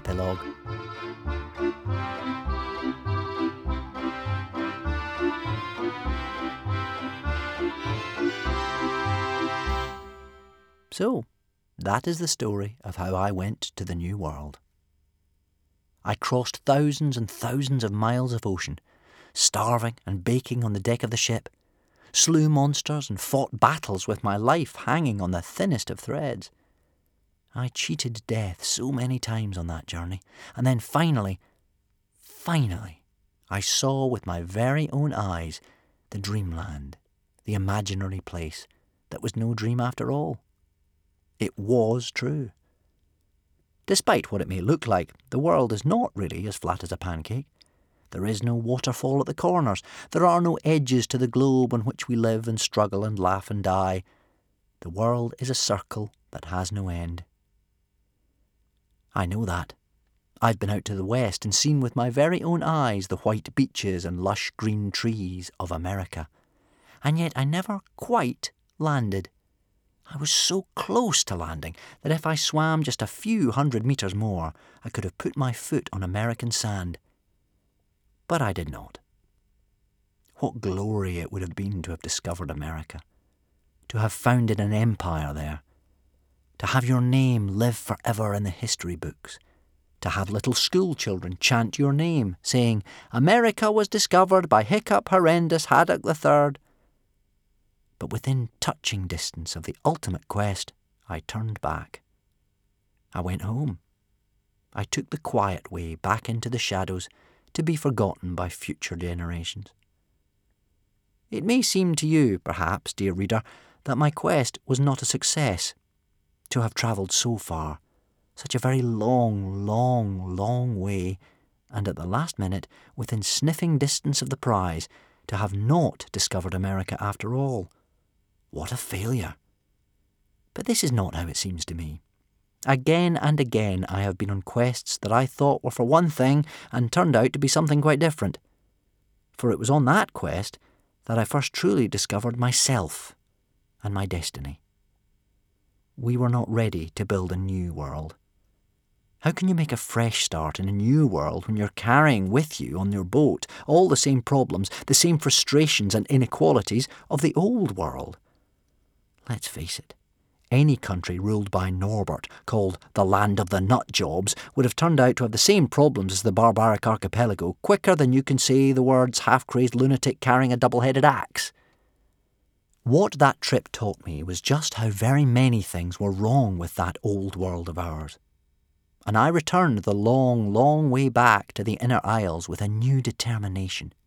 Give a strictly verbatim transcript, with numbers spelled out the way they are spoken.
epilogue. So, that is the story of how I went to the New World. I crossed thousands and thousands of miles of ocean, starving and baking on the deck of the ship, slew monsters and fought battles with my life hanging on the thinnest of threads. I cheated death so many times on that journey, and then finally, finally, I saw with my very own eyes the dreamland, the imaginary place that was no dream after all. It was true. Despite what it may look like, the world is not really as flat as a pancake. There is no waterfall at the corners. There are no edges to the globe on which we live and struggle and laugh and die. The world is a circle that has no end. I know that. I've been out to the west and seen with my very own eyes the white beaches and lush green trees of America. And yet I never quite landed. I was so close to landing that if I swam just a few hundred metres more, I could have put my foot on American sand. But I did not. What glory it would have been to have discovered America, to have founded an empire there, to have your name live forever in the history books, to have little school children chant your name, saying, "America was discovered by Hiccup Horrendous Haddock the Third." But within touching distance of the ultimate quest, I turned back. I went home. I took the quiet way back into the shadows to be forgotten by future generations. It may seem to you, perhaps, dear reader, that my quest was not a success. To have travelled so far, such a very long, long, long way, and at the last minute, within sniffing distance of the prize, to have not discovered America after all. What a failure. But this is not how it seems to me. Again and again I have been on quests that I thought were for one thing and turned out to be something quite different. For it was on that quest that I first truly discovered myself and my destiny. We were not ready to build a new world. How can you make a fresh start in a new world when you're carrying with you on your boat all the same problems, the same frustrations and inequalities of the old world? Let's face it, any country ruled by Norbert, called the Land of the Nut Jobs, would have turned out to have the same problems as the barbaric archipelago quicker than you can say the words half-crazed lunatic carrying a double-headed axe. What that trip taught me was just how very many things were wrong with that old world of ours. And I returned the long, long way back to the Inner Isles with a new determination.